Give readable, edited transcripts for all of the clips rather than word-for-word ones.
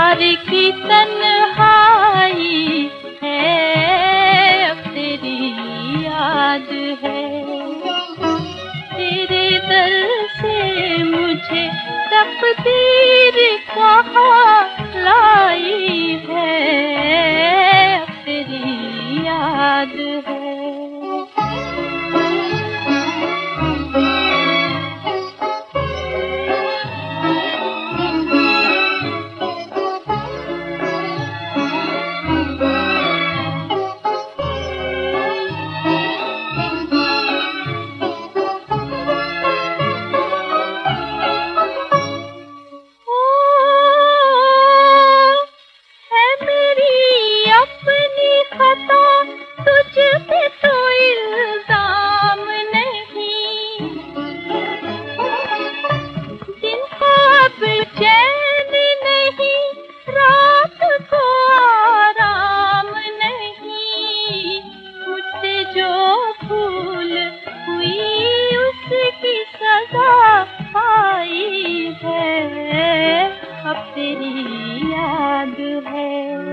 प्यार की तन्हाई है, अब तेरी याद है। तेरे दर से मुझे तकदीर कहाँ लाई है, अब तेरी याद है। अब तेरी याद है।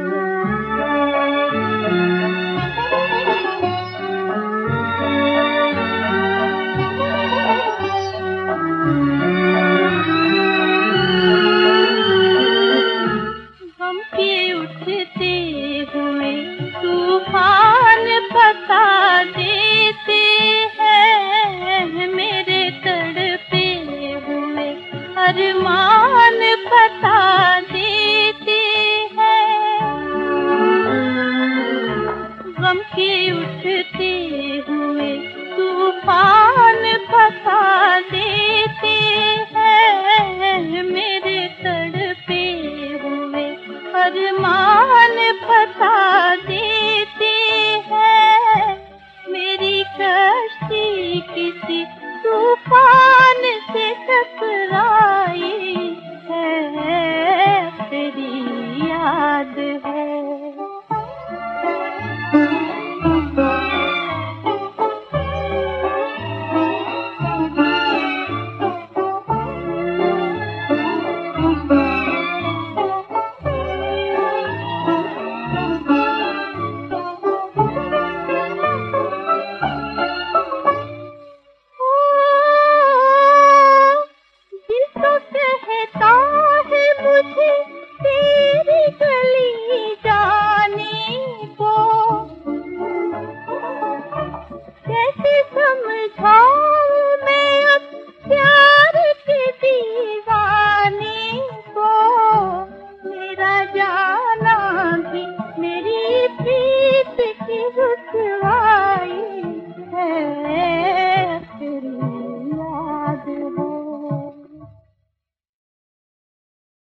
गम के उठते हुए तूफान बता देते हैं, मेरे तड़पे हुए अरमान बता देते हैं। गम के उठते हुए तूफान बता देते हैं, मेरे तड़पे हुए अरमान